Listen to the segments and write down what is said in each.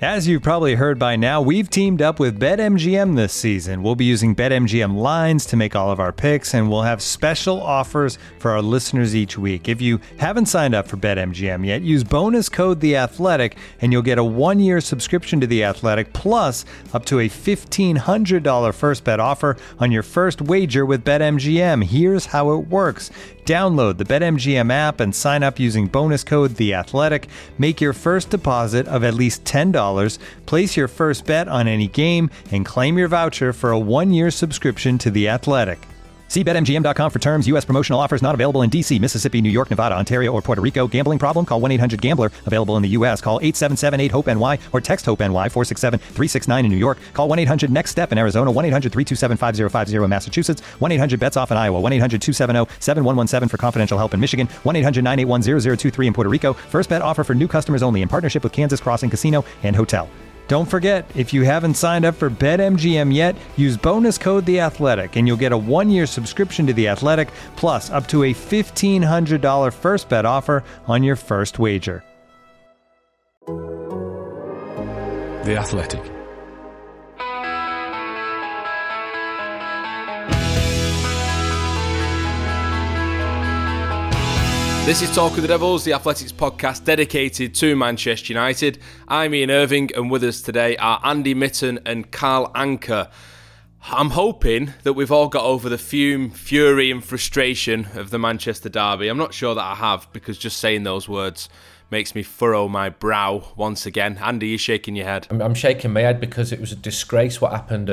As you've probably heard by now, we've teamed up with BetMGM this season. We'll be using BetMGM lines to make all of our picks, and we'll have special offers for our listeners each week. If you haven't signed up for BetMGM yet, use bonus code The Athletic, and you'll get a 1-year subscription to The Athletic, plus up to a $1,500 first bet offer on your first wager with BetMGM. Here's how it works. Download the BetMGM app and sign up using bonus code The Athletic. Make your first deposit of at least $10. Place your first bet on any game and claim your voucher for a 1-year subscription to The Athletic. See BetMGM.com for terms. U.S. promotional offers not available in D.C., Mississippi, New York, Nevada, Ontario, or Puerto Rico. Gambling problem? Call 1-800-GAMBLER. Available in the U.S. Call 877-8-HOPE-NY or text HOPE-NY 467-369 in New York. Call 1-800-NEXT-STEP in Arizona. 1-800-327-5050 in Massachusetts. 1-800-BETS-OFF in Iowa. 1-800-270-7117 for confidential help in Michigan. 1-800-981-0023 in Puerto Rico. First bet offer for new customers only in partnership with Kansas Crossing Casino and Hotel. Don't forget, if you haven't signed up for BetMGM yet, use bonus code The Athletic, and you'll get a 1-year subscription to The Athletic, plus up to a $1,500 first bet offer on your first wager. The Athletic. This is Talk of the Devils, the Athletics podcast dedicated to Manchester United. I'm Ian Irving, and with us today are Andy Mitten and Carl Anka. I'm hoping that we've all got over the fume, fury and frustration of the Manchester derby. I'm not sure that I have, because just saying those words makes me furrow my brow once again. Andy, you're shaking your head. I'm shaking my head because it was a disgrace what happened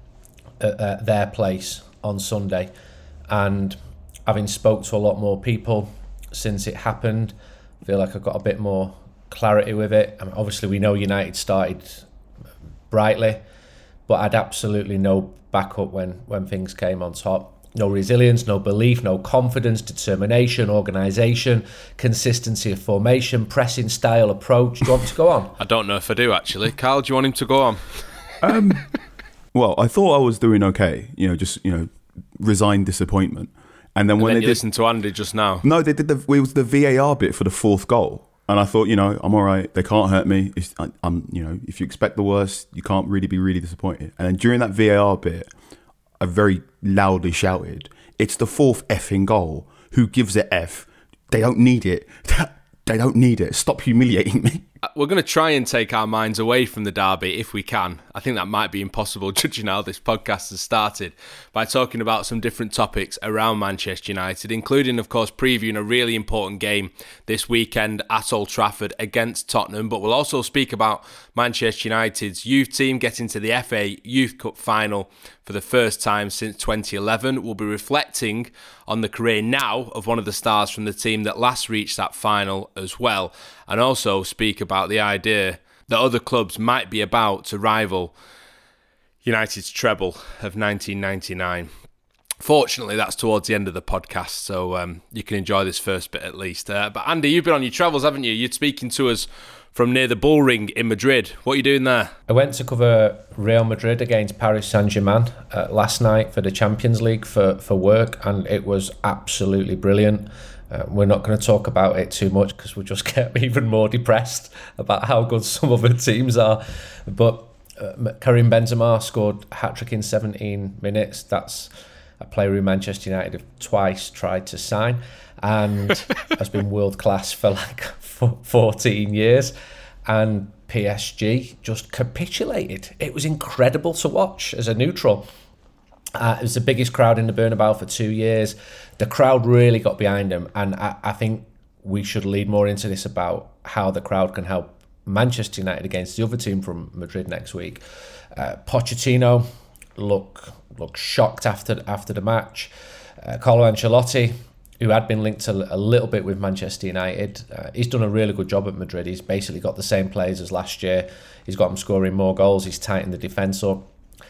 at their place on Sunday. And having spoke to a lot more people since it happened, I feel like I've got a bit more clarity with it. I mean, obviously, we know United started brightly, but I'd absolutely no backup when things came on top. No resilience, no belief, no confidence, determination, organisation, consistency of formation, pressing style, approach. Do you want me to go on? I don't know if I do, actually. Carl, do you want him to go on? Well, I thought I was doing okay. Resigned disappointment. And then when they listened to Andy just now. No, they did it was the VAR bit for the fourth goal, and I thought, I'm all right. They can't hurt me. I'm, if you expect the worst, you can't really be really disappointed. And then during that VAR bit, I very loudly shouted, "It's the fourth effing goal. Who gives it F? They don't need it. They don't need it. Stop humiliating me." We're going to try and take our minds away from the derby if we can. I think that might be impossible, judging how this podcast has started, by talking about some different topics around Manchester United, including, of course, previewing a really important game this weekend at Old Trafford against Tottenham. But we'll also speak about Manchester United's youth team getting to the FA Youth Cup final for the first time since 2011. We'll be reflecting on the career now of one of the stars from the team that last reached that final as well, and also speak about the idea that other clubs might be about to rival United's treble of 1999. Fortunately, that's towards the end of the podcast, so you can enjoy this first bit at least. But Andy, you've been on your travels, haven't you? You're speaking to us from near the Bull Ring in Madrid. What are you doing there? I went to cover Real Madrid against Paris Saint-Germain last night for the Champions League for work, and it was absolutely brilliant. We're not going to talk about it too much because we'll just get even more depressed about how good some other teams are. But Karim Benzema scored a hat-trick in 17 minutes. That's a player who Manchester United have twice tried to sign and has been world-class for like 14 years. And PSG just capitulated. It was incredible to watch as a neutral. It was the biggest crowd in the Bernabeu for 2 years. The crowd really got behind them, and I think we should lead more into this about how the crowd can help Manchester United against the other team from Madrid next week. Pochettino looked shocked after the match. Carlo Ancelotti, who had been linked a little bit with Manchester United, he's done a really good job at Madrid. He's basically got the same players as last year. He's got them scoring more goals. He's tightened the defence up.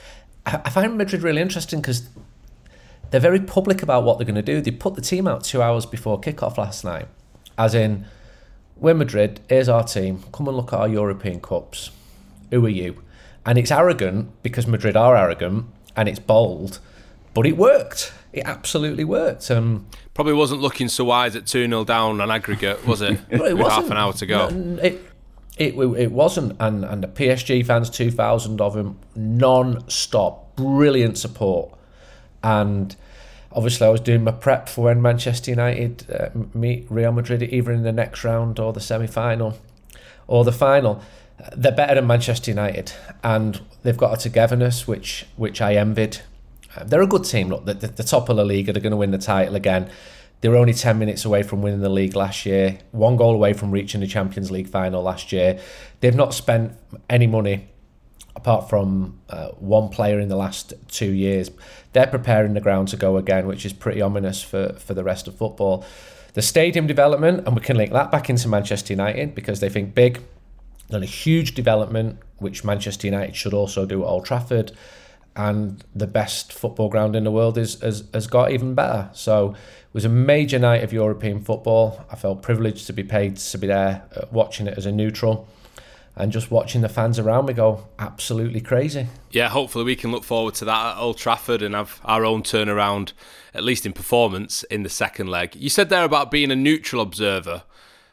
I find Madrid really interesting because they're very public about what they're going to do. They put the team out 2 hours before kickoff last night, as in, we're Madrid, here's our team, come and look at our European Cups. Who are you? And it's arrogant because Madrid are arrogant, and it's bold, but it worked. It absolutely worked. Probably wasn't looking so wise at 2-0 down on aggregate, was it? Well, it wasn't. Half an hour to go. It wasn't, and the PSG fans, 2,000 of them, non-stop, brilliant support. And obviously I was doing my prep for when Manchester United meet Real Madrid, either in the next round or the semi-final or the final. They're better than Manchester United, and they've got a togetherness which I envied. They're a good team. Look, the top of La Liga, they're going to win the title again. They were only 10 minutes away from winning the league last year, 1 goal away from reaching the Champions League final last year. They've not spent any money apart from one player in the last 2 years. They're preparing the ground to go again, which is pretty ominous for the rest of football. The stadium development, and we can link that back into Manchester United because they think big. Done a huge development, which Manchester United should also do at Old Trafford. And the best football ground in the world has got even better. So it was a major night of European football. I felt privileged to be paid to be there, watching it as a neutral, and just watching the fans around me go absolutely crazy. Yeah, hopefully we can look forward to that at Old Trafford and have our own turnaround, at least in performance, in the second leg. You said there about being a neutral observer.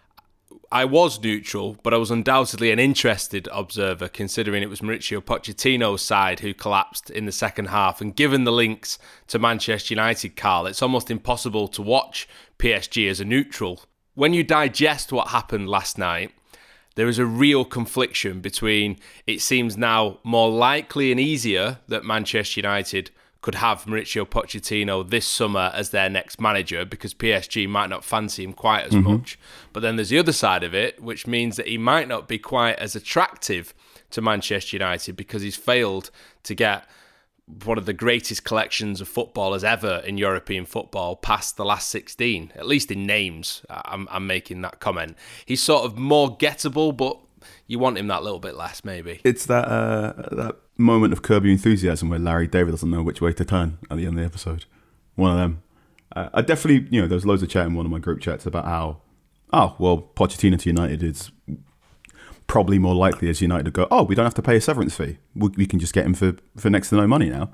I was neutral, but I was undoubtedly an interested observer, considering it was Mauricio Pochettino's side who collapsed in the second half. And given the links to Manchester United, Carl, it's almost impossible to watch PSG as a neutral. When you digest what happened last night, there is a real confliction between it seems now more likely and easier that Manchester United could have Mauricio Pochettino this summer as their next manager because PSG might not fancy him quite as much. But then there's the other side of it, which means that he might not be quite as attractive to Manchester United because he's failed to get one of the greatest collections of footballers ever in European football past the last 16, at least in names. I'm making that comment. He's sort of more gettable, but you want him that little bit less, maybe. It's that moment of Curb Your Enthusiasm where Larry David doesn't know which way to turn at the end of the episode. One of them. I definitely, there was loads of chat in one of my group chats about how, Pochettino to United is probably more likely as United to go, we don't have to pay a severance fee. We can just get him for next to no money now.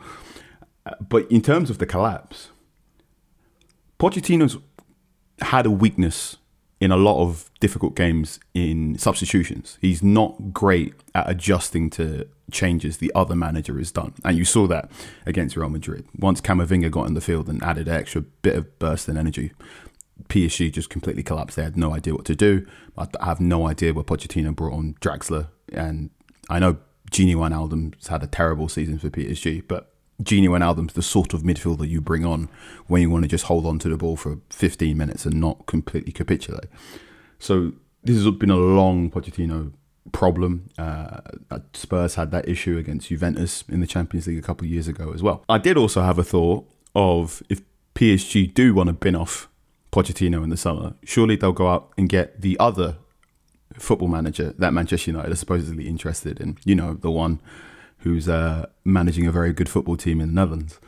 But in terms of the collapse, Pochettino's had a weakness in a lot of difficult games in substitutions. He's not great at adjusting to changes the other manager has done. And you saw that against Real Madrid. Once Camavinga got in the field and added an extra bit of burst and energy, PSG just completely collapsed. They had no idea what to do. I have no idea where Pochettino brought on Draxler. And I know Gini Wijnaldum's had a terrible season for PSG, but Gini Wijnaldum's the sort of midfielder you bring on when you want to just hold on to the ball for 15 minutes and not completely capitulate. So this has been a long Pochettino problem. Spurs had that issue against Juventus in the Champions League a couple of years ago as well. I did also have a thought of if PSG do want to bin off Pochettino in the summer, surely they'll go out and get the other football manager that Manchester United are supposedly interested in. The one who's managing a very good football team in the Netherlands.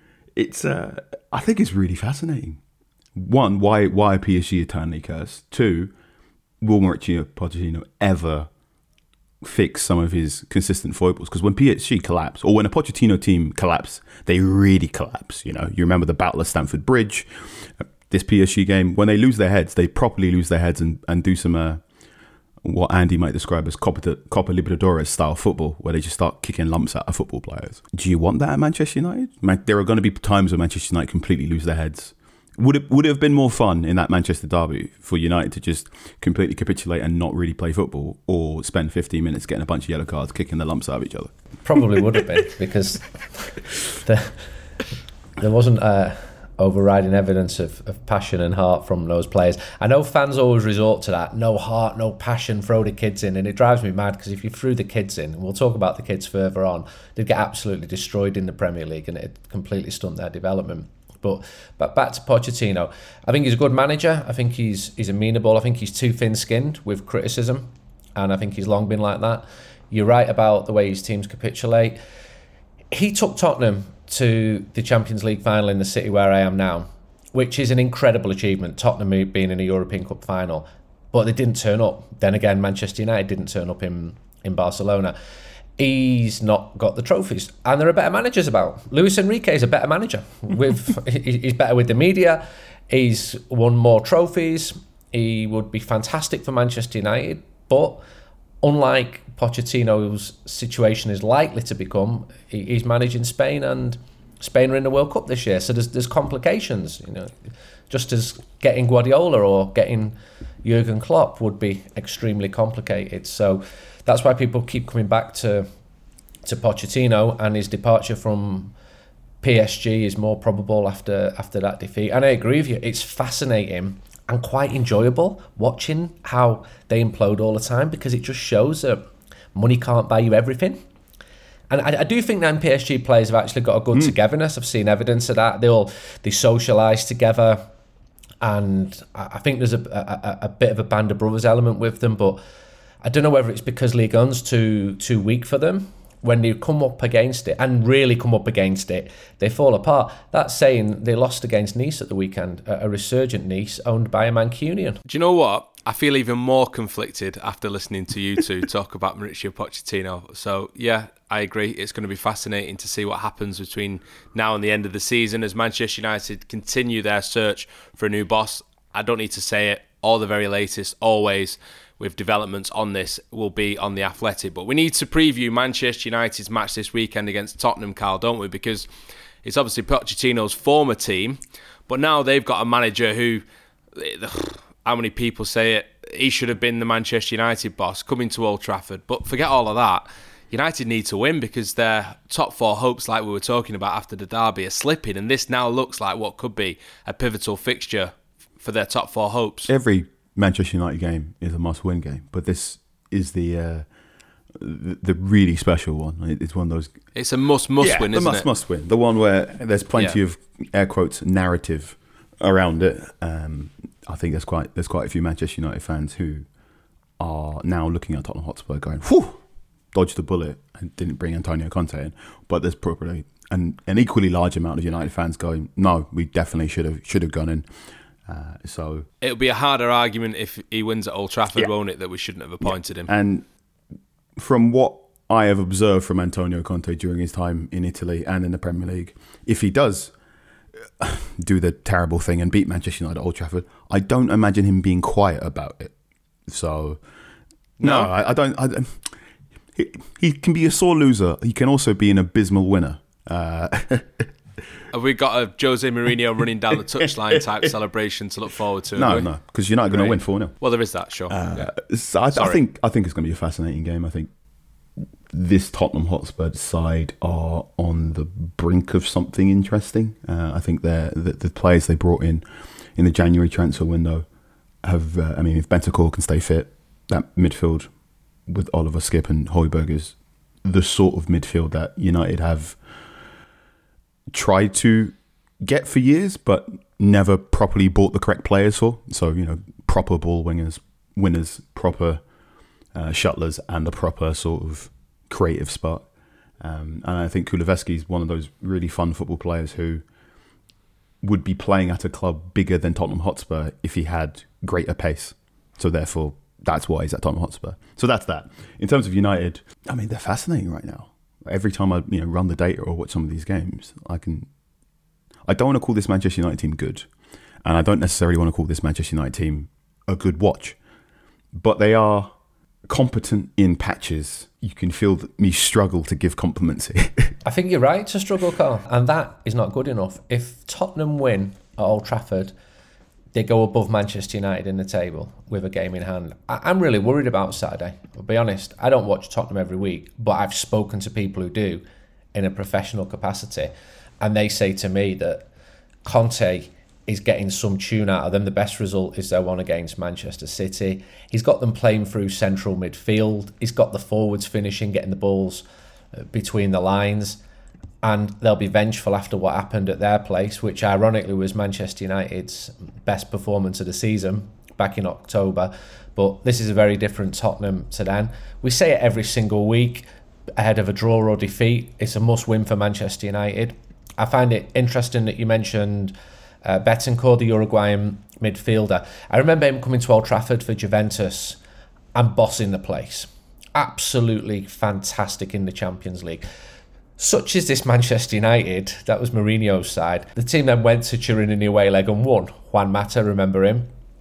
I think it's really fascinating. One, why PSG eternally cursed? Two, will Mauricio Pochettino ever fix some of his consistent foibles? Because when PSG collapse, or when a Pochettino team collapse, they really collapse. You remember the battle of Stamford Bridge, this PSG game. When they lose their heads, they properly lose their heads and do some what Andy might describe as Copa Libertadores style football, where they just start kicking lumps out of football players. Do you want that at Manchester United? There are going to be times where Manchester United completely lose their heads. Would it have been more fun in that Manchester derby for United to just completely capitulate and not really play football, or spend 15 minutes getting a bunch of yellow cards, kicking the lumps out of each other? Probably would have been, because there wasn't overriding evidence of passion and heart from those players. I know fans always resort to that, no heart, no passion, throw the kids in, and it drives me mad, because if you threw the kids in, and we'll talk about the kids further on, they'd get absolutely destroyed in the Premier League and it'd completely stunt their development. But back to Pochettino, I think he's a good manager. I think he's amenable. I think he's too thin-skinned with criticism, and I think he's long been like that. You're right about the way his teams capitulate. He took Tottenham to the Champions League final in the city where I am now, which is an incredible achievement, Tottenham being in a European Cup final, but they didn't turn up. Then again, Manchester United didn't turn up in Barcelona. He's not got the trophies, and there are better managers about. Luis Enrique is a better manager. He's better with the media. He's won more trophies. He would be fantastic for Manchester United, but unlike Pochettino's situation is likely to become, he's managing Spain, and Spain are in the World Cup this year, so there's complications. Just as getting Guardiola or getting Jurgen Klopp would be extremely complicated. So that's why people keep coming back to Pochettino, and his departure from PSG is more probable after that defeat. And I agree with you, it's fascinating and quite enjoyable watching how they implode all the time, because it just shows that money can't buy you everything. And I do think that PSG players have actually got a good togetherness. I've seen evidence of that. They socialise together, and I think there's a bit of a band of brothers element with them. But I don't know whether it's because Ligue 1's too weak for them. When they come up against it, and really come up against it, they fall apart. That's saying they lost against Nice at the weekend, a resurgent Nice owned by a Mancunian. Do you know what? I feel even more conflicted after listening to you two talk about Mauricio Pochettino. So, yeah, I agree. It's going to be fascinating to see what happens between now and the end of the season as Manchester United continue their search for a new boss. I don't need to say it. All the very latest, always, with developments on this, will be on The Athletic. But we need to preview Manchester United's match this weekend against Tottenham, Carl, don't we? Because it's obviously Pochettino's former team, but now they've got a manager who, how many people say it, he should have been the Manchester United boss coming to Old Trafford. But forget all of that. United need to win because their top four hopes, like we were talking about after the derby, are slipping. And this now looks like what could be a pivotal fixture for their top four hopes. Every Manchester United game is a must-win game, but this is the really special one. It's one of those. It's a must-win, isn't it? Must-win. The one where there's plenty of air quotes narrative around it. I think there's quite a few Manchester United fans who are now looking at Tottenham Hotspur going, "Whew, dodged the bullet and didn't bring Antonio Conte in." But there's probably an equally large amount of United fans going, "No, we definitely should have gone in." So it'll be a harder argument if he wins at Old Trafford, won't it, that we shouldn't have appointed him. And from what I have observed from Antonio Conte during his time in Italy and in the Premier League, if he does do the terrible thing and beat Manchester United at Old Trafford, I don't imagine him being quiet about it. So no, I don't. He can be a sore loser. He can also be an abysmal winner. Have we got a Jose Mourinho running down the touchline type celebration to look forward to? No, because you're not going to win 4-0. Well, there is that, sure. So I think it's going to be a fascinating game. I think this Tottenham Hotspur side are on the brink of something interesting. I think the players they brought in the January transfer window have. If Bentancur can stay fit, that midfield with Oliver, Skip, and Højbjerg is the sort of midfield that United have tried to get for years, but never properly bought the correct players for. So, proper ball winners, proper shuttlers, and a proper sort of creative spark. And I think Kulusevski is one of those really fun football players who would be playing at a club bigger than Tottenham Hotspur if he had greater pace. So therefore, that's why he's at Tottenham Hotspur. So that's that. In terms of United, they're fascinating right now. Every time I run the data or watch some of these games, I don't want to call this Manchester United team good, and I don't necessarily want to call this Manchester United team a good watch, but they are competent in patches. You can feel me struggle to give compliments here. I think you're right to struggle, Carl, and that is not good enough. If Tottenham win at Old Trafford, they go above Manchester United in the table with a game in hand. I'm really worried about Saturday. I'll be honest, I don't watch Tottenham every week, but I've spoken to people who do in a professional capacity, and they say to me that Conte is getting some tune out of them. The best result is their one against Manchester City. He's got them playing through central midfield. He's got the forwards finishing, getting the balls between the lines. And they'll be vengeful after what happened at their place, which ironically was Manchester United's best performance of the season back in October. But this is a very different Tottenham to then. We say it every single week ahead of a draw or defeat. It's a must-win for Manchester United. I find it interesting that you mentioned Bentancur, the Uruguayan midfielder. I remember him coming to Old Trafford for Juventus and bossing the place. Absolutely fantastic in the Champions League. Such is this Manchester United, that was Mourinho's side. The team then went to Turin in the away leg and won. Juan Mata, remember him?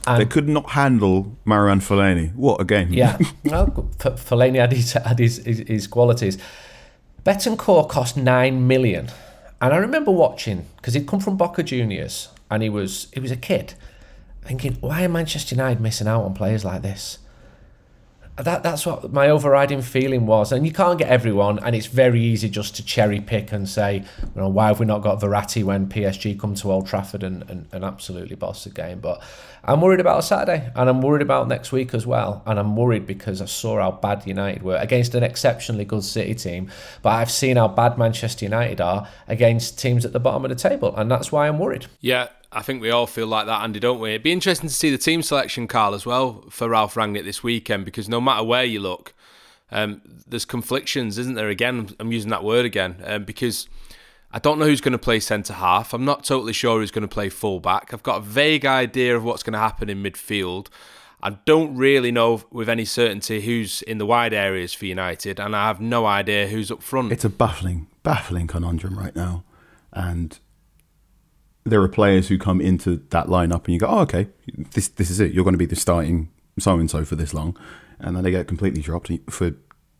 They could not handle Marouane Fellaini. What a game. Yeah. Well, Fellaini had his qualities. Betancourt cost 9 million. And I remember watching, because he'd come from Boca Juniors, and he was a kid, thinking, why are Manchester United missing out on players like this? That's what my overriding feeling was. And you can't get everyone, and it's very easy just to cherry pick and say, why have we not got Verratti when PSG come to Old Trafford and absolutely boss the game? But I'm worried about Saturday, and I'm worried about next week as well. And I'm worried because I saw how bad United were against an exceptionally good City team, but I've seen how bad Manchester United are against teams at the bottom of the table, and that's why I'm worried. Yeah, I think we all feel like that, Andy, don't we? It'd be interesting to see the team selection, Carl, as well, for Ralf Rangnick this weekend, because no matter where you look, there's conflictions, isn't there? Again, I'm using that word again, because I don't know who's going to play centre-half. I'm not totally sure who's going to play full-back. I've got a vague idea of what's going to happen in midfield. I don't really know with any certainty who's in the wide areas for United, and I have no idea who's up front. It's a baffling conundrum right now, and there are players who come into that lineup and you go, oh, okay, this is it. You're going to be the starting so-and-so for this long. And then they get completely dropped for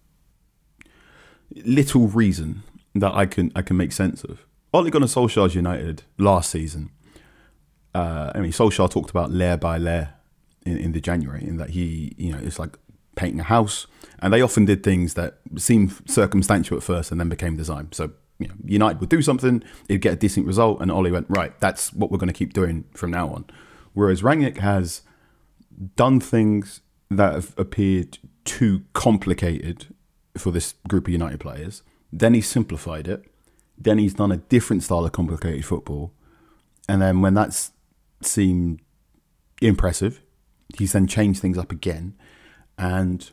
little reason that I can make sense of. Ole Gunnar Solskjaer's United last season, Solskjaer talked about layer by layer in the January, in that he, it's like painting a house. And they often did things that seemed circumstantial at first and then became design. So, United would do something, it'd get a decent result, and Ole went, right, that's what we're going to keep doing from now on. Whereas Rangnick has done things that have appeared too complicated for this group of United players. Then he's simplified it. Then he's done a different style of complicated football. And then when that's seemed impressive, he's then changed things up again. And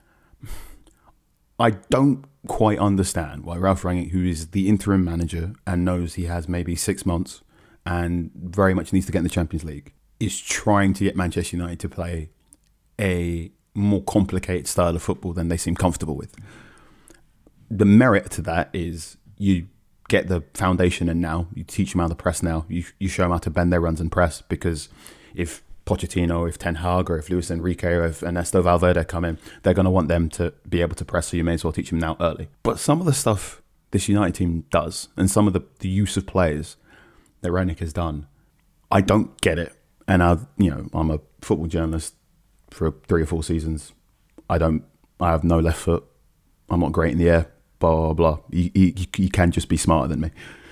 I don't quite understand why Ralf Rangnick, who is the interim manager and knows he has maybe 6 months and very much needs to get in the Champions League, is trying to get Manchester United to play a more complicated style of football than they seem comfortable with. The merit to that is you get the foundation, and now you teach them how to press. Now you show them how to bend their runs and press, because if Pochettino, if Ten Hag, or if Luis Enrique, or if Ernesto Valverde come in, they're going to want them to be able to press, so you may as well teach them now early. But some of the stuff this United team does, and some of the use of players that Rangnick has done, I don't get it. And I'm a football journalist for 3 or 4 seasons. I have no left foot. I'm not great in the air, blah, blah, blah. You can just be smarter than me.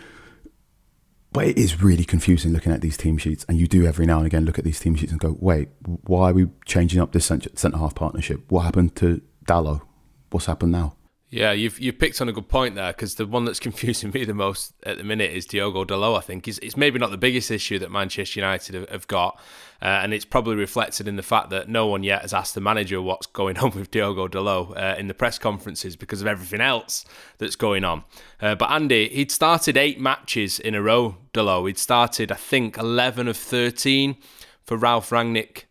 But it is really confusing looking at these team sheets, and you do every now and again look at these team sheets and go, wait, why are we changing up this centre-half partnership? What happened to Dalot? What's happened now? Yeah, you've picked on a good point there, because the one that's confusing me the most at the minute is Diogo Dalot. I think it's maybe not the biggest issue that Manchester United have got, and it's probably reflected in the fact that no one yet has asked the manager what's going on with Diogo Dalot in the press conferences, because of everything else that's going on. But Andy, he'd started 8 matches in a row, Dalot. He'd started, I think, 11 of 13 for Ralf Rangnick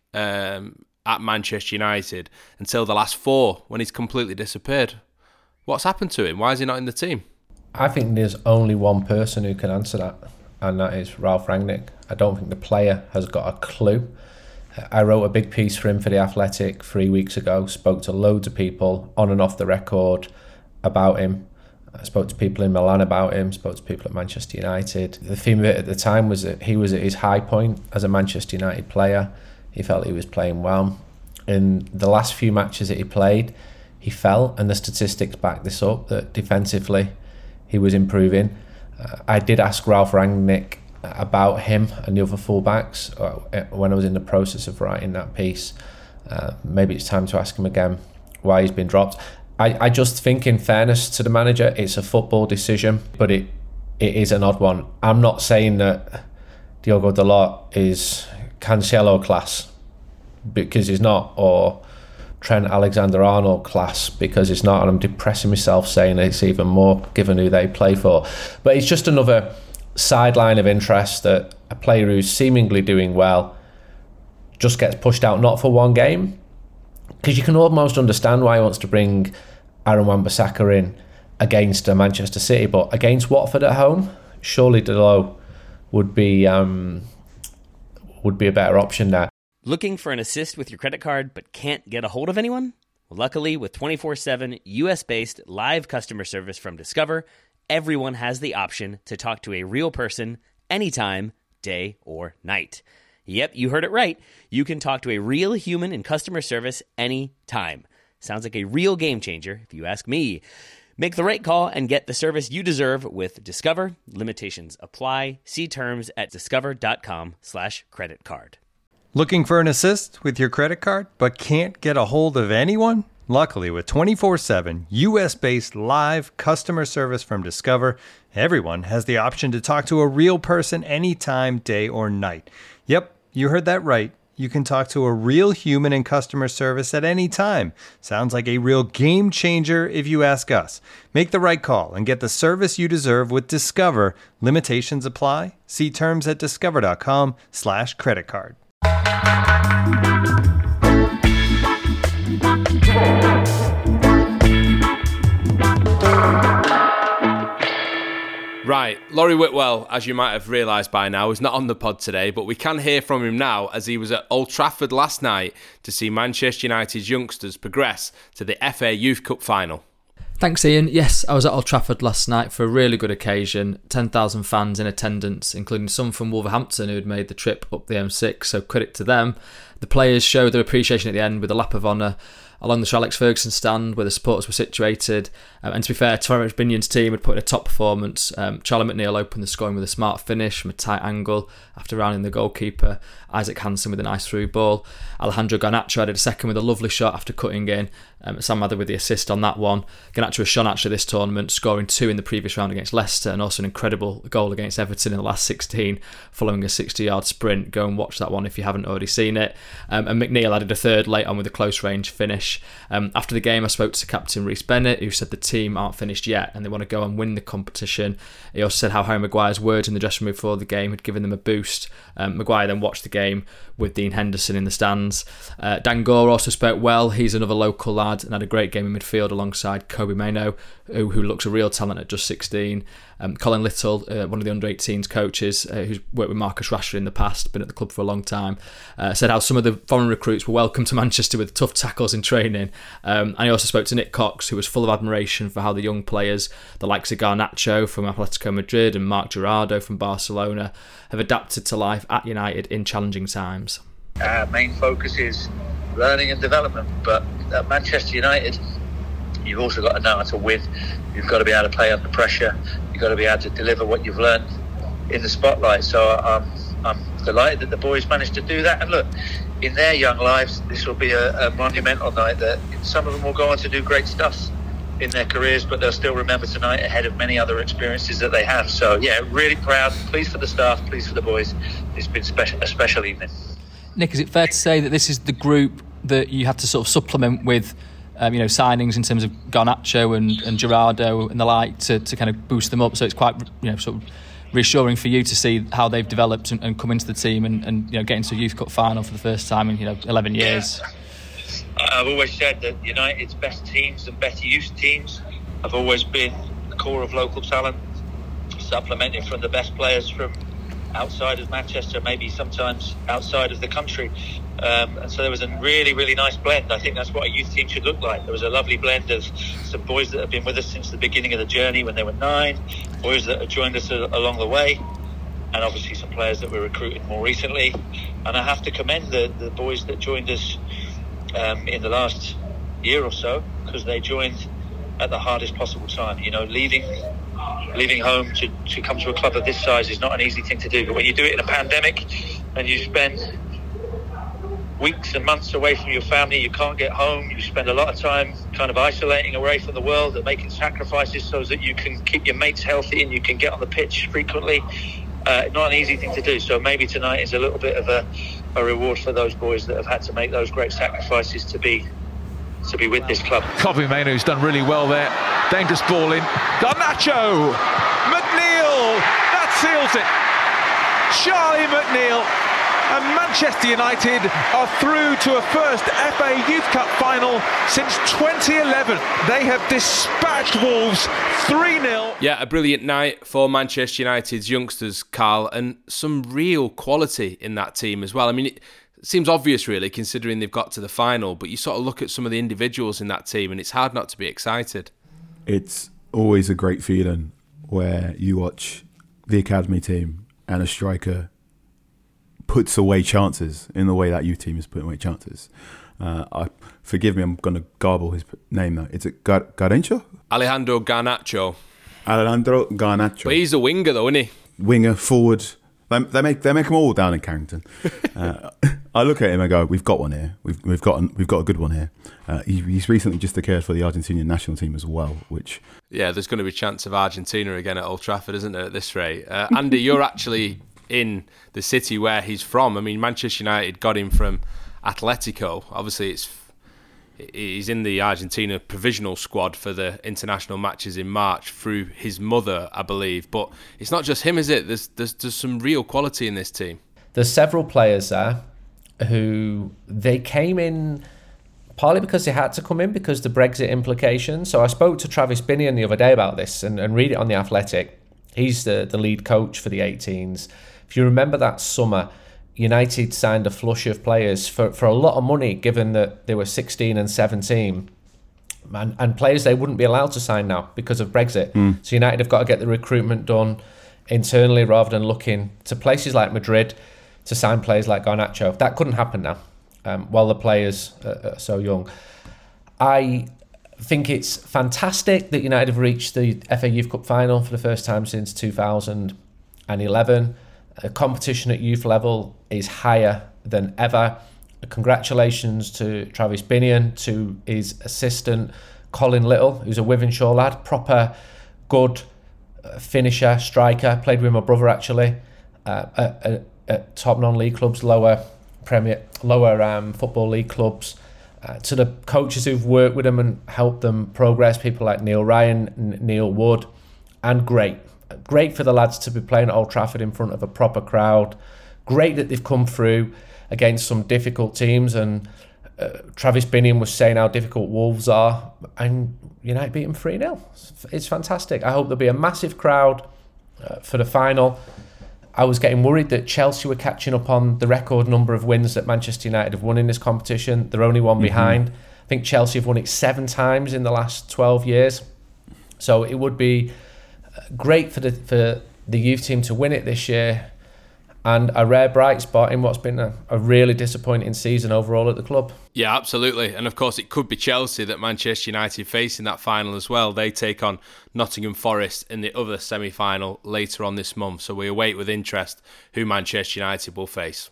at Manchester United until the last 4, when he's completely disappeared. What's happened to him? Why is he not in the team? I think there's only one person who can answer that, and that is Ralf Rangnick. I don't think the player has got a clue. I wrote a big piece for him for The Athletic 3 weeks ago, spoke to loads of people on and off the record about him. I spoke to people in Milan about him, spoke to people at Manchester United. The theme of it at the time was that he was at his high point as a Manchester United player. He felt he was playing well. In the last few matches that he played, he fell, and the statistics back this up, that defensively he was improving. I did ask Ralf Rangnick about him and the other fullbacks when I was in the process of writing that piece. Maybe it's time to ask him again why he's been dropped. I just think, in fairness to the manager, it's a football decision, but it is an odd one. I'm not saying that Diogo Dalot is Cancelo class, because he's not, or Trent Alexander-Arnold class, because it's not, and I'm depressing myself saying it's even more given who they play for. But it's just another sideline of interest that a player who's seemingly doing well just gets pushed out, not for one game, because you can almost understand why he wants to bring Aaron Wan-Bissaka in against Manchester City, but against Watford at home, surely Dalot would be a better option there. Looking for an assist with your credit card but can't get a hold of anyone? Well, luckily, with 24/7 US-based live customer service from Discover, everyone has the option to talk to a real person anytime, day or night. Yep, you heard it right. You can talk to a real human in customer service anytime. Sounds like a real game changer, if you ask me. Make the right call and get the service you deserve with Discover. Limitations apply. See terms at discover.com/creditcard. Looking for an assist with your credit card but can't get a hold of anyone? Luckily, with 24/7 US-based live customer service from Discover, everyone has the option to talk to a real person anytime, day or night. Yep, you heard that right. You can talk to a real human in customer service at any time. Sounds like a real game changer if you ask us. Make the right call and get the service you deserve with Discover. Limitations apply. See terms at discover.com/creditcard. Right, Laurie Whitwell, as you might have realised by now, is not on the pod today, but we can hear from him now as he was at Old Trafford last night to see Manchester United's youngsters progress to the FA Youth Cup final. Thanks, Ian. Yes, I was at Old Trafford last night for a really good occasion. 10,000 fans in attendance, including some from Wolverhampton who had made the trip up the M6, so credit to them. The players showed their appreciation at the end with a lap of honour along the Sir Alex Ferguson stand where the supporters were situated. And to be fair, Terence Binion's team had put in a top performance. Charlie McNeil opened the scoring with a smart finish from a tight angle after rounding the goalkeeper. Isaac Hansen with a nice through ball. Alejandro Garnacho added a second with a lovely shot after cutting in. Sam Mather with the assist on that one. Garnacho has shone actually this tournament, scoring 2 in the previous round against Leicester and also an incredible goal against Everton in the last 16 following a 60-yard sprint. Go and watch that one if you haven't already seen it. And McNeil added a third late on with a close range finish. After the game, I spoke to captain Reece Bennett, who said the team aren't finished yet and they want to go and win the competition. He also said how Harry Maguire's words in the dressing room before the game had given them a boost. Maguire then watched the game with Dean Henderson in the stands. Dan Gore also spoke well. He's another local lad and had a great game in midfield alongside Kobe Mainoo, who looks a real talent at just 16. Colin Little, one of the under-18s coaches, who's worked with Marcus Rashford in the past, been at the club for a long time, said how some of the foreign recruits were welcome to Manchester with tough tackles in training. And he also spoke to Nick Cox, who was full of admiration for how the young players, the likes of Garnacho from Atletico Madrid and Marc Jurado from Barcelona, have adapted to life at United in challenging times. Our main focus is learning and development, but at Manchester United, you've also got to know how to win. You've got to be able to play under pressure. You've got to be able to deliver what you've learned in the spotlight. So I'm delighted that the boys managed to do that. And look, in their young lives, this will be a monumental night. That some of them will go on to do great stuff in their careers, but they'll still remember tonight ahead of many other experiences that they have. So yeah, really proud, pleased for the staff, pleased for the boys. It's been a special evening. Nick, is it fair to say that this is the group that you have to sort of supplement with signings in terms of Garnacho and Jurado and the like to kind of boost them up? So it's quite sort of reassuring for you to see how they've developed and come into the team and get into a Youth Cup final for the first time in 11 years. Yeah. I've always said that United's best teams and better youth teams have always been the core of local talent, supplemented from the best players from outside of Manchester, maybe sometimes outside of the country. And so there was a really, really nice blend. I think that's what a youth team should look like. There was a lovely blend of some boys that have been with us since the beginning of the journey when they were 9, boys that have joined us along the way, and obviously some players that we recruited more recently. And I have to commend the boys that joined us in the last year or so, because they joined at the hardest possible time. Leaving home to come to a club of this size is not an easy thing to do, but when you do it in a pandemic and you spend weeks and months away from your family, you can't get home, you spend a lot of time kind of isolating away from the world and making sacrifices so that you can keep your mates healthy and you can get on the pitch frequently. Not an easy thing to do, so maybe tonight is a little bit of a reward for those boys that have had to make those great sacrifices to be with this club. Kobe Mainoo's done really well there. Dangerous ball in. Garnacho! McNeil! That seals it! Charlie McNeil and Manchester United are through to a first FA Youth Cup final since 2011. They have dispatched Wolves 3-0. Yeah, a brilliant night for Manchester United's youngsters, Carl, and some real quality in that team as well. I mean, seems obvious, really, considering they've got to the final, but you sort of look at some of the individuals in that team and it's hard not to be excited. It's always a great feeling where you watch the academy team and a striker puts away chances in the way that youth team is putting away chances. Forgive me, I'm going to garble his name now. Is it Garnacho? Alejandro Garnacho. Alejandro Garnacho. But he's a winger, though, isn't he? Winger, forward. They make them all down in Carrington. I look at him and go, "We've got one here. We've got a good one here." He's recently just declared for the Argentinian national team as well. Which there's going to be a chance of Argentina again at Old Trafford, isn't there? At this rate, Andy, you're actually in the city where he's from. I mean, Manchester United got him from Atletico. Obviously, he's in the Argentina provisional squad for the international matches in March through his mother, I believe. But it's not just him, is it? There's some real quality in this team. There's several players there who they came in partly because they had to come in because of the Brexit implications. So I spoke to Travis Binion the other day about this and read it on The Athletic. He's the lead coach for the 18s. If you remember that summer, United signed a flush of players for a lot of money, given that they were 16 and 17, and players they wouldn't be allowed to sign now because of Brexit. So United have got to get the recruitment done internally rather than looking to places like Madrid to sign players like Garnacho. That couldn't happen now while the players are so young. I think it's fantastic that United have reached the FA Youth Cup final for the first time since 2011. Competition at youth level is higher than ever. Congratulations to Travis Binion, to his assistant Colin Little, who's a Wythenshawe lad, proper good finisher, striker. Played with my brother actually at top non-league clubs, lower football league clubs. To the coaches who've worked with them and helped them progress, people like Neil Ryan, Neil Wood, and great for the lads to be playing at Old Trafford in front of a proper crowd. Great that they've come through against some difficult teams, and Travis Binion was saying how difficult Wolves are, and United beat them 3-0. It's fantastic. I hope there'll be a massive crowd for the final. I was getting worried that Chelsea were catching up on the record number of wins that Manchester United have won in this competition. They're only one behind. I think Chelsea have won it 7 times in the last 12 years. So it would be great for the youth team to win it this year, and a rare bright spot in what's been a really disappointing season overall at the club. Yeah, absolutely. And of course it could be Chelsea that Manchester United face in that final as well. They take on Nottingham Forest in the other semi-final later on this month, so we await with interest who Manchester United will face.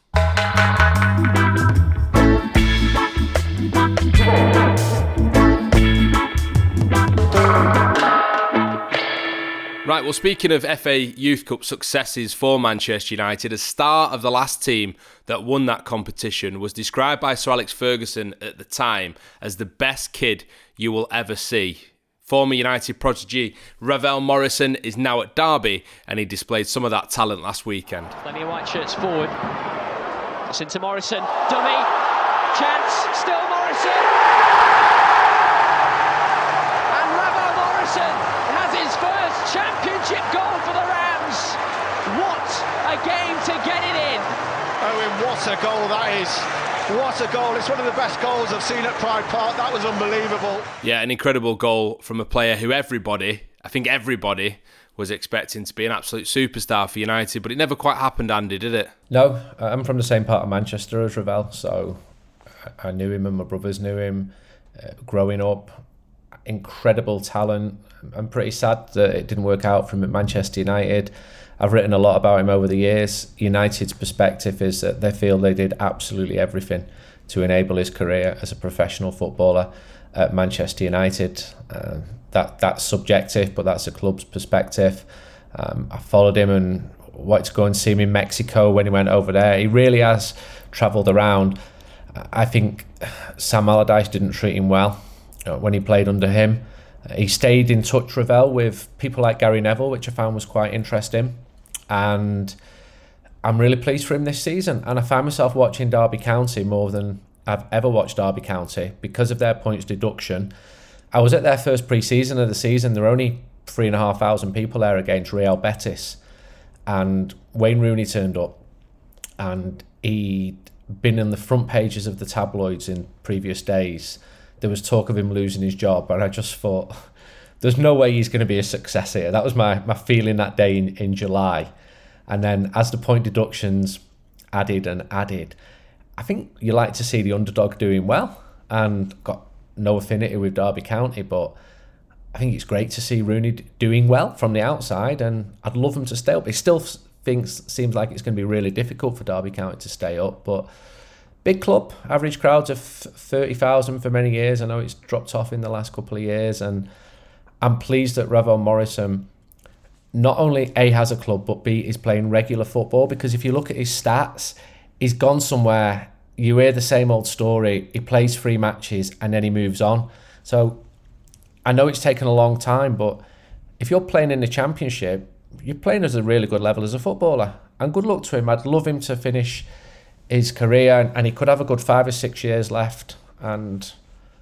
Right, well, speaking of FA Youth Cup successes for Manchester United, a star of the last team that won that competition was described by Sir Alex Ferguson at the time as the best kid you will ever see. Former United prodigy Ravel Morrison is now at Derby, and he displayed some of that talent last weekend. Plenty of white shirts forward. It's into Morrison. Dummy. Chance. Still Morrison. And Ravel Morrison has his first championship goal for the Rams. What a game to get it in. Owen, what a goal that is. What a goal. It's one of the best goals I've seen at Pride Park. That was unbelievable. Yeah, an incredible goal from a player who everybody was expecting to be an absolute superstar for United, but it never quite happened, Andy, did it? No, I'm from the same part of Manchester as Ravel, so I knew him and my brothers knew him growing up. Incredible talent. I'm pretty sad that it didn't work out for him at Manchester United. I've written a lot about him over the years. United's perspective is that they feel they did absolutely everything to enable his career as a professional footballer at Manchester United. That's subjective, but that's the club's perspective. I followed him and wanted to go and see him in Mexico when he went over there. He really has travelled around. I think Sam Allardyce didn't treat him well when he played under him. He stayed in touch, Ravel, with people like Gary Neville, which I found was quite interesting. And I'm really pleased for him this season. And I found myself watching Derby County more than I've ever watched Derby County because of their points deduction. I was at their first pre-season of the season. There were only 3,500 people there against Real Betis. And Wayne Rooney turned up and he been in the front pages of the tabloids in previous days. There was talk of him losing his job, and I just thought, there's no way he's going to be a success here. That was my feeling that day in July. And then as the point deductions added and added, I think you like to see the underdog doing well, and got no affinity with Derby County, but I think it's great to see Rooney doing well from the outside, and I'd love him to stay up. It still seems like it's going to be really difficult for Derby County to stay up, but big club, average crowds of 30,000 for many years. I know it's dropped off in the last couple of years, and I'm pleased that Ravel Morrison not only A, has a club, but B, is playing regular football, because if you look at his stats, he's gone somewhere, you hear the same old story, he plays 3 matches and then he moves on. So I know it's taken a long time, but if you're playing in the Championship, you're playing at a really good level as a footballer, and good luck to him. I'd love him to finish his career, and he could have a good 5 or 6 years left, and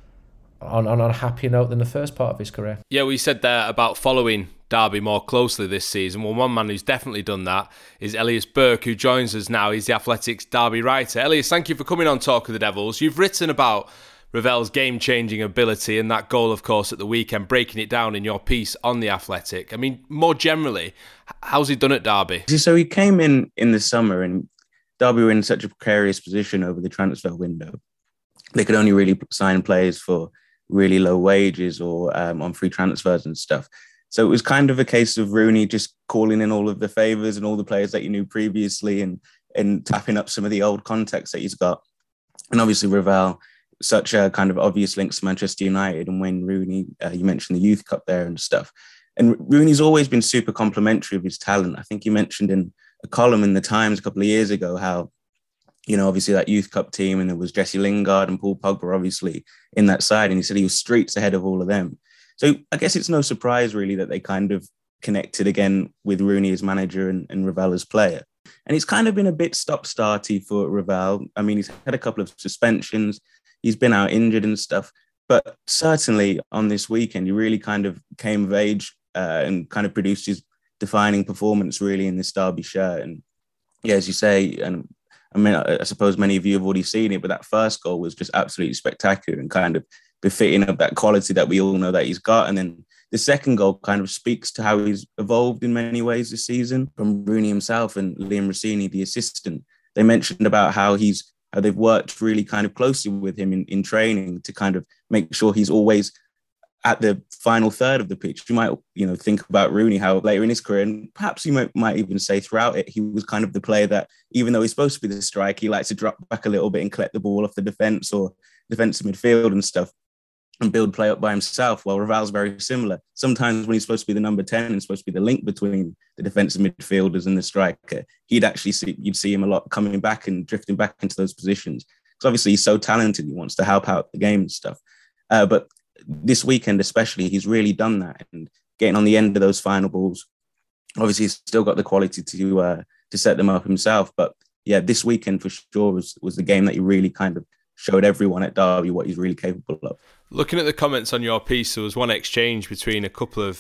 on a happier note than the first part of his career. Yeah, we said there about following Derby more closely this season. Well, one man who's definitely done that is Elias Burke, who joins us now. He's the Athletic's Derby writer. Elias, thank you for coming on Talk of the Devils. You've written about Ravel's game-changing ability and that goal, of course, at the weekend, breaking it down in your piece on The Athletic. I mean, more generally, how's he done at Derby? So he came in the summer, and Derby were in such a precarious position over the transfer window. They could only really sign players for really low wages or on free transfers and stuff. So it was kind of a case of Rooney just calling in all of the favours and all the players that you knew previously, and tapping up some of the old contacts that he's got. And obviously Ravel, such a kind of obvious links to Manchester United and Wayne Rooney. You mentioned the Youth Cup there and stuff. And Rooney's always been super complimentary of his talent. I think you mentioned in a column in the Times a couple of years ago how, obviously that Youth Cup team, and there was Jesse Lingard and Paul Pogba obviously in that side. And he said he was streets ahead of all of them. So I guess it's no surprise really that they kind of connected again with Rooney as manager and Ravel as player. And it's kind of been a bit stop-starty for Ravel. I mean, he's had a couple of suspensions. He's been out injured and stuff. But certainly on this weekend, he really kind of came of age and kind of produced his defining performance really in this Derby shirt. And yeah, as you say, and I mean, I suppose many of you have already seen it, but that first goal was just absolutely spectacular and kind of befitting of that quality that we all know that he's got. And then the second goal kind of speaks to how he's evolved in many ways this season. From Rooney himself and Liam Rossini, the assistant, they mentioned about how they've worked really kind of closely with him in training to kind of make sure he's always at the final third of the pitch. You might, think about Rooney, how later in his career, and perhaps you might even say throughout it, he was kind of the player that, even though he's supposed to be the striker, he likes to drop back a little bit and collect the ball off the defence or defensive midfield and stuff, and build play up by himself. Well, Ravel's very similar. Sometimes when he's supposed to be the number 10 and supposed to be the link between the defensive midfielders and the striker, you'd see him a lot coming back and drifting back into those positions. Because obviously he's so talented, he wants to help out the game and stuff. But this weekend especially, he's really done that, and getting on the end of those final balls. Obviously he's still got the quality to set them up himself. But yeah, this weekend for sure was the game that he really kind of showed everyone at Derby what he's really capable of. Looking at the comments on your piece, there was one exchange between a couple of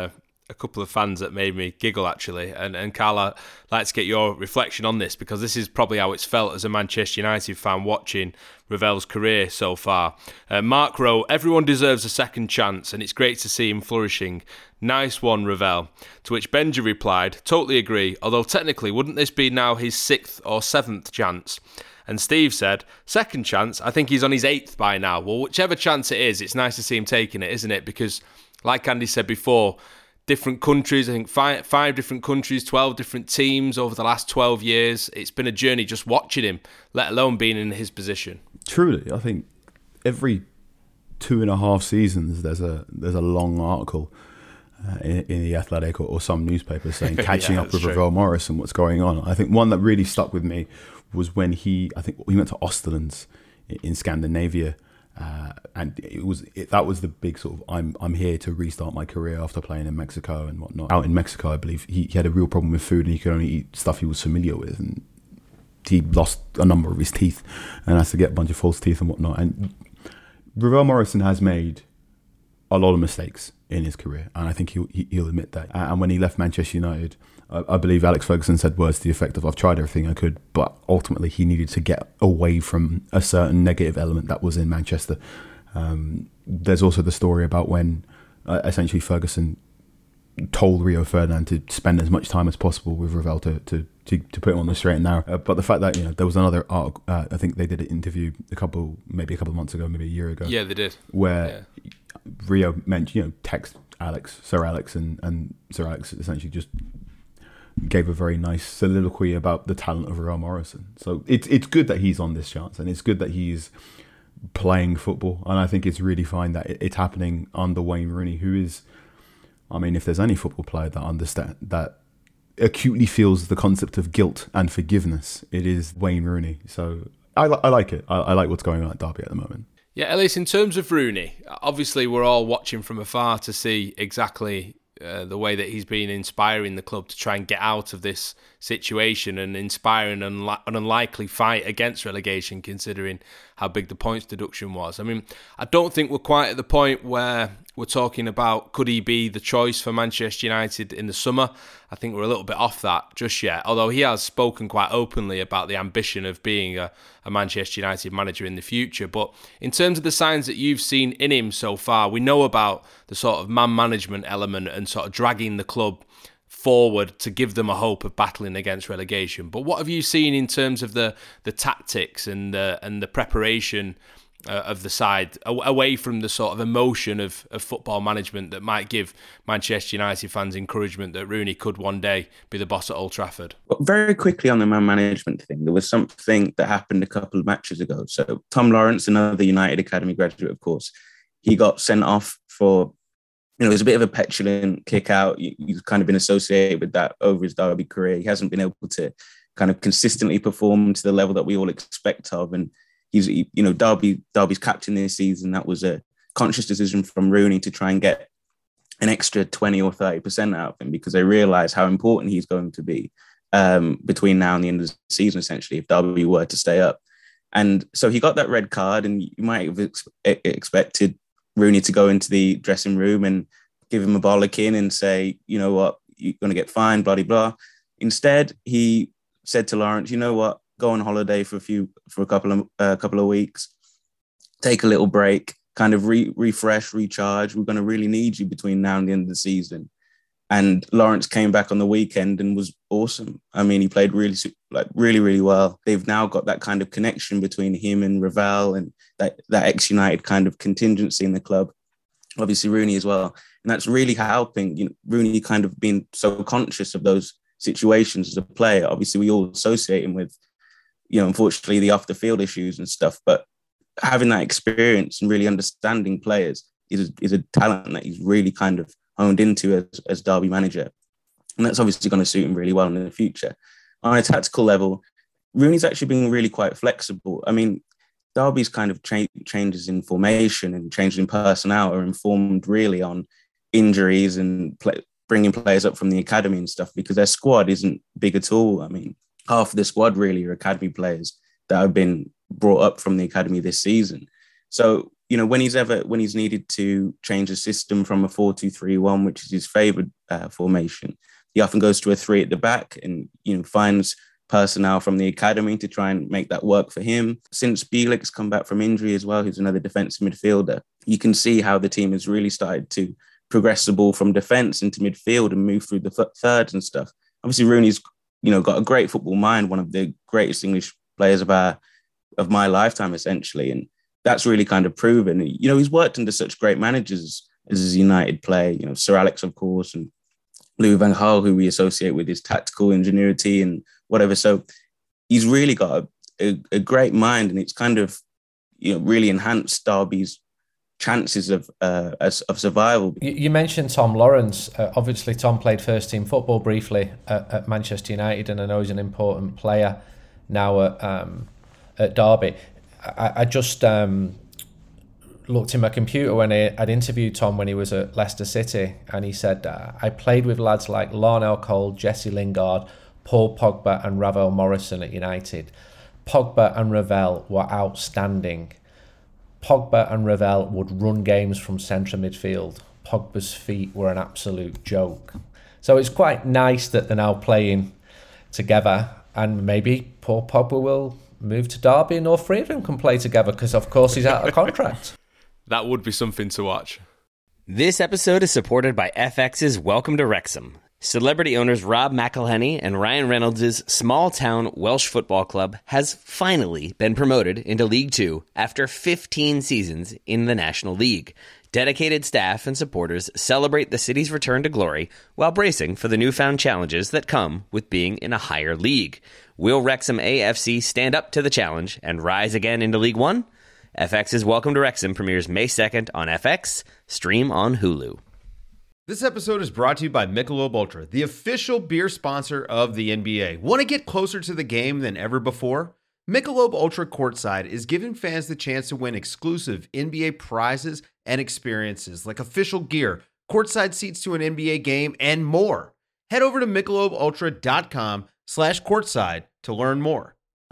fans that made me giggle, actually. And Carl, I'd like to get your reflection on this, because this is probably how it's felt as a Manchester United fan watching Ravel's career so far. Mark wrote, "Everyone deserves a second chance, and it's great to see him flourishing. Nice one, Ravel." To which Benji replied, "Totally agree, although technically wouldn't this be now his 6th or 7th chance?" And Steve said, "Second chance, I think he's on his 8th by now." Well, whichever chance it is, it's nice to see him taking it, isn't it? Because, like Andy said before, different countries, I think five different countries, 12 different teams over the last 12 years. It's been a journey just watching him, let alone being in his position. Truly, I think every 2.5 seasons there's a long article in the Athletic or some newspaper saying catching up with Ravel Morrison, what's going on. I think one that really stuck with me was when he went to Osterlands in Scandinavia, and that was the big sort of I'm here to restart my career after playing in Mexico and whatnot. Out in Mexico, I believe he had a real problem with food, and he could only eat stuff he was familiar with, and he lost a number of his teeth and has to get a bunch of false teeth and whatnot. And Ravel Morrison has made a lot of mistakes in his career, and I think he'll admit that. And when he left Manchester United, I believe Alex Ferguson said words to the effect of, "I've tried everything I could," but ultimately he needed to get away from a certain negative element that was in Manchester. There's also the story about when essentially Ferguson told Rio Ferdinand to spend as much time as possible with Ravel to put him on the straight and narrow. But the fact that, there was another article, I think they did an interview maybe a couple of months ago, maybe a year ago. Yeah, they did. Where Rio mentioned, text Sir Alex, and Sir Alex essentially just gave a very nice soliloquy about the talent of Ravel Morrison. So it's good that he's on this chance, and it's good that he's playing football. And I think it's really fine that it's happening under Wayne Rooney, who is, I mean, if there's any football player that acutely feels the concept of guilt and forgiveness, it is Wayne Rooney. So I like it. I like what's going on at Derby at the moment. Yeah, Ellis, in terms of Rooney, obviously we're all watching from afar to see exactly the way that he's been inspiring the club to try and get out of this situation and inspiring an unlikely fight against relegation, considering how big the points deduction was. I mean, I don't think we're quite at the point where we're talking about could he be the choice for Manchester United in the summer. I think we're a little bit off that just yet, although he has spoken quite openly about the ambition of being a Manchester United manager in the future. But in terms of the signs that you've seen in him so far, we know about the sort of man management element and sort of dragging the club forward to give them a hope of battling against relegation. But what have you seen in terms of the tactics and the preparation of the side, away from the sort of emotion of football management that might give Manchester United fans encouragement that Rooney could one day be the boss at Old Trafford? Well, very quickly on the man management thing, there was something that happened a couple of matches ago. So Tom Lawrence, another United Academy graduate, of course, he got sent off for, it was a bit of a petulant kick out. He's kind of been associated with that over his Derby career. He hasn't been able to kind of consistently perform to the level that we all expect of. And he's, Derby's captain this season. That was a conscious decision from Rooney to try and get an extra 20 or 30% out of him, because they realise how important he's going to be between now and the end of the season, essentially, if Derby were to stay up. And so he got that red card, and you might have expected Rooney to go into the dressing room and give him a bollocking and say, you know what, you're going to get fined, blah, blah, blah. Instead, he said to Lawrence, you know what, go on holiday for a couple of weeks, take a little break, kind of refresh, recharge. We're going to really need you between now and the end of the season. And Lawrence came back on the weekend and was awesome. I mean, he played really, really well. They've now got that kind of connection between him and Ravel, and that ex-United kind of contingency in the club. Obviously Rooney as well. And that's really helping, Rooney kind of being so conscious of those situations as a player. Obviously we all associate him with, unfortunately the off the field issues and stuff, but having that experience and really understanding players is a talent that he's really kind of honed into as Derby manager. And that's obviously going to suit him really well in the future. On a tactical level, Rooney's actually been really quite flexible. I mean, Derby's kind of changes in formation and changes in personnel are informed really on injuries and bringing players up from the academy and stuff, because their squad isn't big at all. I mean, half of the squad really are academy players that have been brought up from the academy this season. So, when he's needed to change the system from a 4-2-3-1, which is his favourite formation, he often goes to a 3 at the back and, finds personnel from the academy to try and make that work for him. Since Bielik's come back from injury as well, who's another defensive midfielder, you can see how the team has really started to progress the ball from defence into midfield and move through the thirds and stuff. Obviously, Rooney's, got a great football mind, one of the greatest English players of my lifetime, essentially. And that's really kind of proven. He's worked under such great managers as his United play, Sir Alex, of course, and Louis van Gaal, who we associate with his tactical ingenuity and whatever. So he's really got a great mind, and it's kind of, really enhanced Derby's chances of survival. You mentioned Tom Lawrence. Obviously, Tom played first team football briefly at Manchester United, and I know he's an important player now at Derby. I just looked in my computer when I'd interviewed Tom when he was at Leicester City, and he said, I played with lads like Larnell Cole, Jesse Lingard, Paul Pogba and Ravel Morrison at United. Pogba and Ravel were outstanding. Pogba and Ravel would run games from centre midfield. Pogba's feet were an absolute joke. So it's quite nice that they're now playing together, and maybe poor Pogba will move to Derby and all three of them can play together because, of course, he's out of contract. That would be something to watch. This episode is supported by FX's Welcome to Wrexham. Celebrity owners Rob McElhenney and Ryan Reynolds' small-town Welsh football club has finally been promoted into League Two after 15 seasons in the National League. Dedicated staff and supporters celebrate the city's return to glory while bracing for the newfound challenges that come with being in a higher league. Will Wrexham AFC stand up to the challenge and rise again into League One? FX's Welcome to Wrexham premieres May 2nd on FX, stream on Hulu. This episode is brought to you by Michelob Ultra, the official beer sponsor of the NBA. Want to get closer to the game than ever before? Michelob Ultra Courtside is giving fans the chance to win exclusive NBA prizes and experiences like official gear, courtside seats to an NBA game, and more. Head over to MichelobUltra.com/courtside to learn more.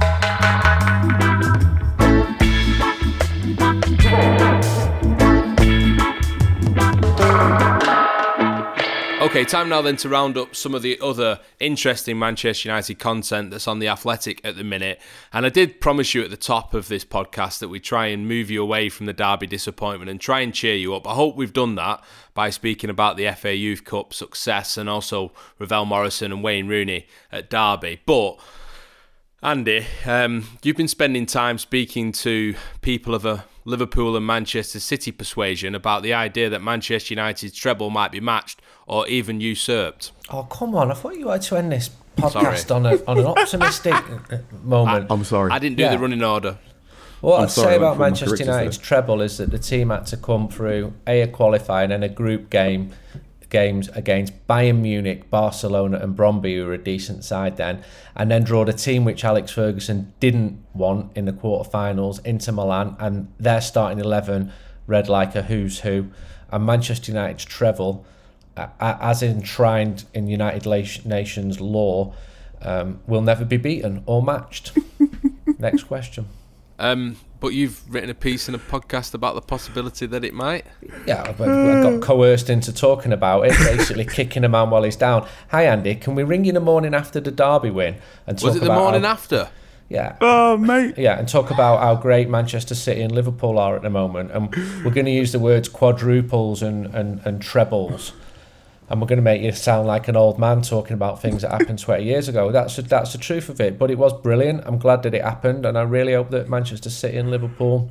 Okay, time now then to round up some of the other interesting Manchester United content that's on The Athletic at the minute. And I did promise you at the top of this podcast that we'd try and move you away from the Derby disappointment and try and cheer you up. I hope we've done that by speaking about the FA Youth Cup success and also Ravel Morrison and Wayne Rooney at Derby. But Andy, you've been spending time speaking to people of a Liverpool and Manchester City persuasion about the idea that Manchester United's treble might be matched or even usurped. Oh, come on. I thought you had to end this podcast on an optimistic moment. I'm sorry. I didn't do the running order. What I'd say about Manchester United's treble is that the team had to come through a qualifying and a group games against Bayern Munich, Barcelona and Brøndby, who were a decent side then, and then draw the team which Alex Ferguson didn't want in the quarterfinals, Inter Milan, and their starting 11 read like a who's who. And Manchester United's treble, as enshrined in United Nations law, will never be beaten or matched. Next question. But you've written a piece in a podcast about the possibility that it might. Yeah, I got coerced into talking about it, basically kicking a man while he's down. Hi, Andy, can we ring you the morning after the Derby win? And talk Was it the morning after? Yeah. Oh, mate. Yeah, and talk about how great Manchester City and Liverpool are at the moment. And we're going to use the words quadruples and trebles. And we're going to make you sound like an old man talking about things that happened 20 years ago. That's the truth of it. But it was brilliant. I'm glad that it happened, and I really hope that Manchester City and Liverpool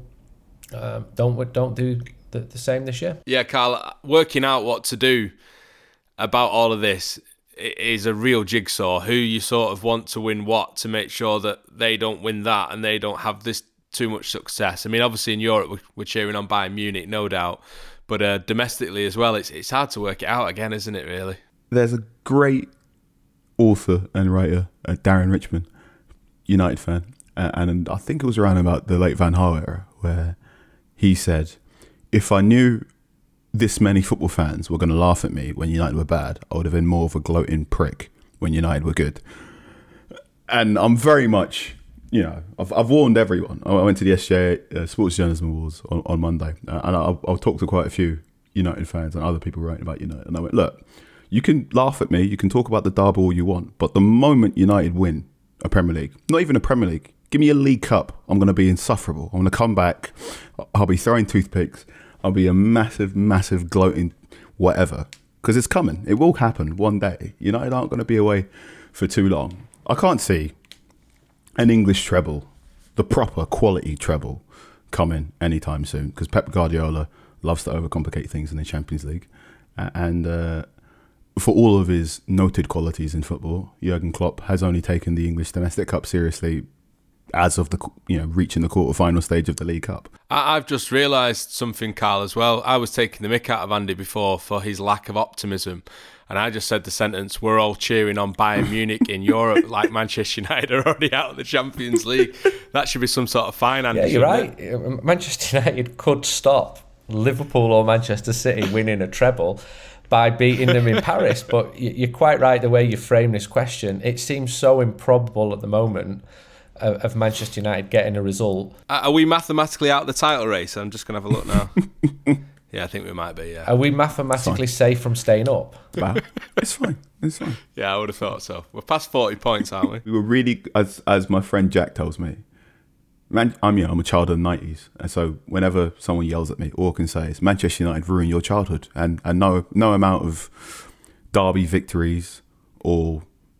don't do the same this year. Yeah, Carl, working out what to do about all of this is a real jigsaw. Who you sort of want to win what to make sure that they don't win that and they don't have this too much success. I mean, obviously in Europe we're cheering on Bayern Munich, no doubt. But domestically as well, it's hard to work it out again, isn't it, really? There's a great author and writer, Darren Richman, United fan, and I think it was around about the late Van Gaal era, where he said, if I knew this many football fans were going to laugh at me when United were bad, I would have been more of a gloating prick when United were good. And I'm very much... I've warned everyone. I went to the SJA Sports Journalism Awards on Monday, and I'll talk to quite a few United fans and other people writing about United. And I went, look, you can laugh at me, you can talk about the Derby all you want, but the moment United win a Premier League, not even a Premier League, give me a League Cup, I'm going to be insufferable. I'm going to come back, I'll be throwing toothpicks, I'll be a massive, massive gloating whatever, because it's coming. It will happen one day. United aren't going to be away for too long. I can't see an English treble, the proper quality treble, coming anytime soon, because Pep Guardiola loves to overcomplicate things in the Champions League, and for all of his noted qualities in football, Jurgen Klopp has only taken the English Domestic Cup seriously as of the reaching the quarter-final stage of the League Cup. I've just realised something, Carl, as well. I was taking the mick out of Andy before for his lack of optimism. And I just said the sentence, we're all cheering on Bayern Munich in Europe like Manchester United are already out of the Champions League. That should be some sort of fine, Andy. Yeah, you're right. Manchester United could stop Liverpool or Manchester City winning a treble by beating them in Paris. But you're quite right the way you frame this question. It seems so improbable at the moment of Manchester United getting a result. Are we mathematically out of the title race? I'm just going to have a look now. Yeah, I think we might be, yeah. Are we mathematically safe from staying up? It's fine. It's fine. Yeah, I would have thought so. We're past 40 points, aren't we? We were really, as my friend Jack tells me, I'm a child of the 90s. And so whenever someone yells at me, all I can say is, Manchester United ruined your childhood. And no amount of derby victories or,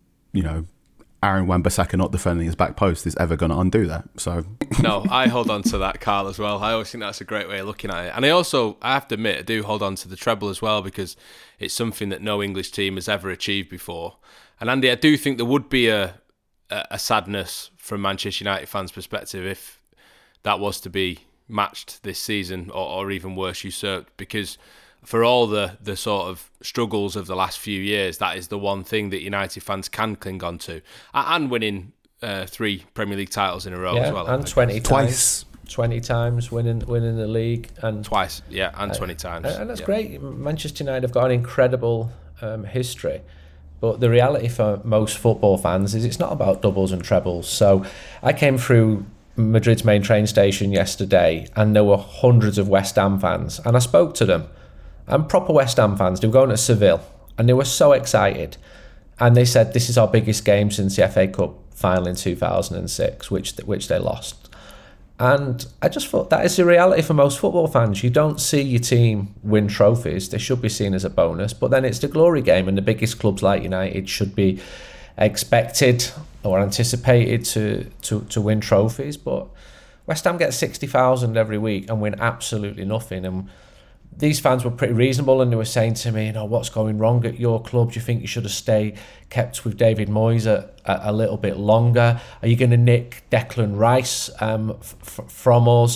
Aaron Wan-Bissaka not defending his back post is ever going to undo that. So no, I hold on to that, Carl, as well. I always think that's a great way of looking at it. And I have to admit, I do hold on to the treble as well, because it's something that no English team has ever achieved before. And Andy, I do think there would be a sadness from Manchester United fans' perspective if that was to be matched this season, or even worse, usurped, because for all the sort of struggles of the last few years, that is the one thing that United fans can cling on to. And winning 3 Premier League titles in a row as well. And 20 times. 20 times winning the league. And twice, yeah, and 20 times. And that's great. Manchester United have got an incredible history. But the reality for most football fans is it's not about doubles and trebles. So I came through Madrid's main train station yesterday and there were hundreds of West Ham fans. And I spoke to them. And proper West Ham fans, they were going to Seville and they were so excited. And they said, this is our biggest game since the FA Cup final in 2006, which they lost. And I just thought that is the reality for most football fans. You don't see your team win trophies. They should be seen as a bonus. But then it's the glory game, and the biggest clubs like United should be expected or anticipated to win trophies. But West Ham get 60,000 every week and win absolutely nothing. And these fans were pretty reasonable, and they were saying to me, what's going wrong at your club? Do you think you should have kept with David Moyes a little bit longer? Are you going to nick Declan Rice from us?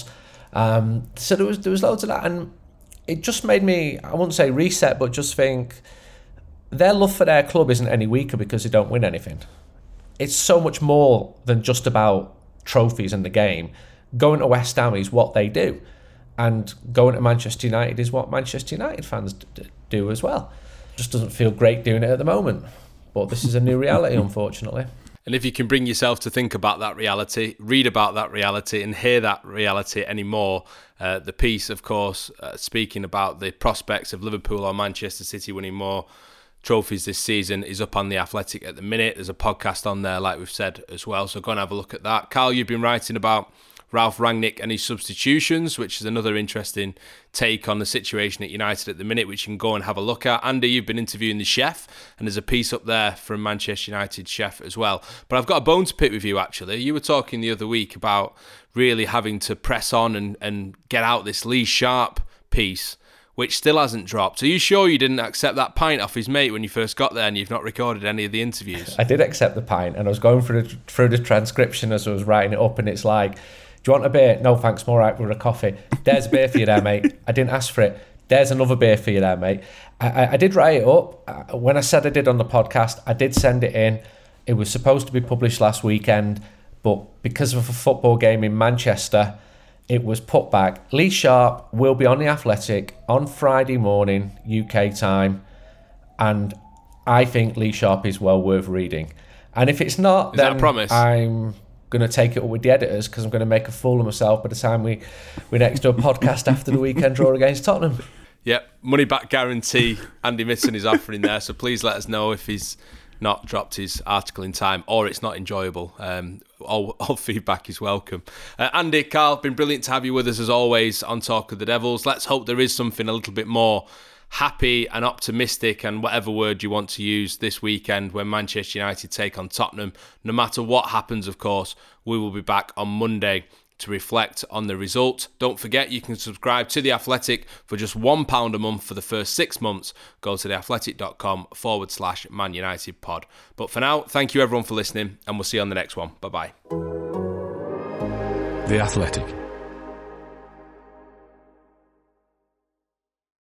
So there was loads of that, and it just made me, I wouldn't say reset, but just think their love for their club isn't any weaker because they don't win anything. It's so much more than just about trophies in the game. Going to West Ham is what they do. And going to Manchester United is what Manchester United fans do as well. Just doesn't feel great doing it at the moment. But this is a new reality, unfortunately. And if you can bring yourself to think about that reality, read about that reality and hear that reality anymore, the piece, of course, speaking about the prospects of Liverpool or Manchester City winning more trophies this season is up on The Athletic at the minute. There's a podcast on there, like we've said, as well. So go and have a look at that. Carl, you've been writing about Ralf Rangnick and his substitutions, which is another interesting take on the situation at United at the minute, which you can go and have a look at. Andy, you've been interviewing the chef, and there's a piece up there from Manchester United chef as well. But I've got a bone to pick with you, actually. You were talking the other week about really having to press on and get out this Lee Sharp piece, which still hasn't dropped. Are you sure you didn't accept that pint off his mate when you first got there and you've not recorded any of the interviews? I did accept the pint, and I was going through the transcription as I was writing it up, and it's like, do you want a beer? No, thanks, I'm all right with a coffee. There's a beer for you there, mate. I didn't ask for it. There's another beer for you there, mate. I did write it up. When I said I did on the podcast, I did send it in. It was supposed to be published last weekend, but because of a football game in Manchester, it was put back. Lee Sharp will be on The Athletic on Friday morning, UK time, and I think Lee Sharp is well worth reading. And if it's not, is then that a promise? I'm going to take it up with the editors because I'm going to make a fool of myself by the time we next do a podcast after the weekend draw against Tottenham. Yep, money back guarantee Andy Mitson is offering there, so please let us know if he's not dropped his article in time or it's not enjoyable. All feedback is welcome. Andy, Carl, been brilliant to have you with us as always on Talk of the Devils. Let's hope there is something a little bit more happy and optimistic and whatever word you want to use this weekend when Manchester United take on Tottenham. No matter what happens, of course, we will be back on Monday to reflect on the result. Don't forget, you can subscribe to The Athletic for just £1 a month for the first 6 months. Go to theathletic.com/Man United pod. But for now, thank you everyone for listening, and we'll see you on the next one. Bye-bye. The Athletic.